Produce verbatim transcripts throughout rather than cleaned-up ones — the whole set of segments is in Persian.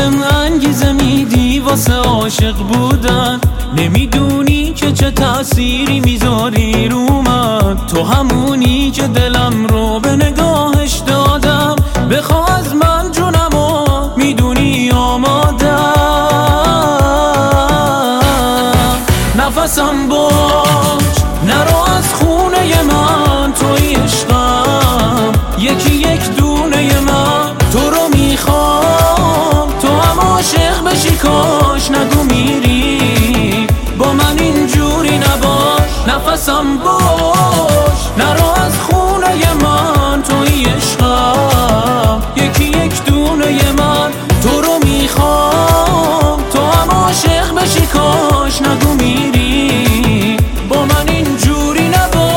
بهم انگیزه میدی واسه عاشق بودن، نمیدونی که چه تأثیری میذاری رو من. تو همونی که دلم رو به نگاهش دادم، بخوا از من جونمو میدونی آمادم. نفسم باش نرو از خونه من، توی عشقم یکی یک دونه من. تو رو میخوام تو هم عاشق بشی، کاش نگو میری با من اینجوری نباش. نفسم باش نرو از خونه من، توی عشقم یکی یک دونه من. تو رو میخوام تو هم عاشق بشی، کاش نگو میری با من اینجوری نباش.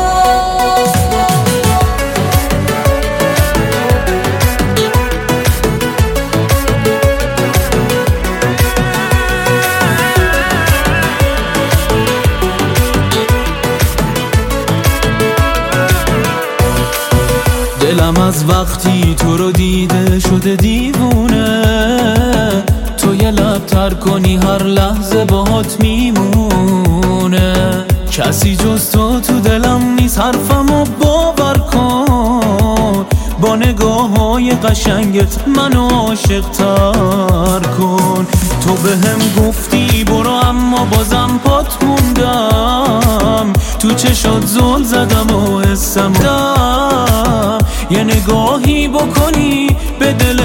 دلم از وقتی تو رو دیده شده دیوونه، تو یه لب تر کنی هر لحظه باهات میمونه. کسی جز تو تو دلم نیست، حرفمو باور کن. با نگاه های قشنگت منو عاشق تر کن. تو بهم گفتی برو اما بازم پات موندم، تو چشات زل زدم و حسم دم. یه نگاهی بکنی به دل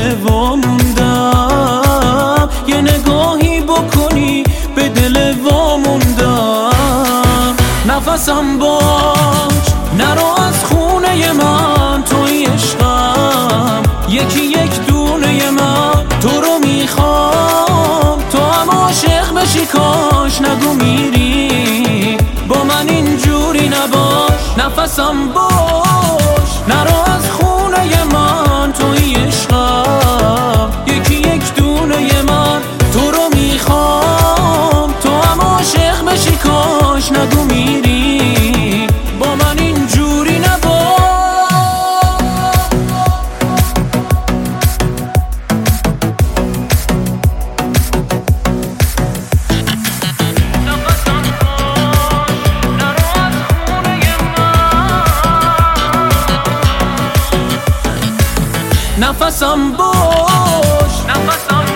واموندم، یه نگاهی بکنی به دل واموندم. نفسم باش نرو از خونه من، توی عشقم یکی یک دونه من. تو رو میخوام تو هم عاشق بشی، کاش نگو میری با من اینجوری نباش. نفسم باش نرو از خونه من، توی عشقم یکی یک دونه من. تو رو میخوام تو هم عاشق بشی، کاش نگو میری با من اینجوری نباش. نفسم باش نفسم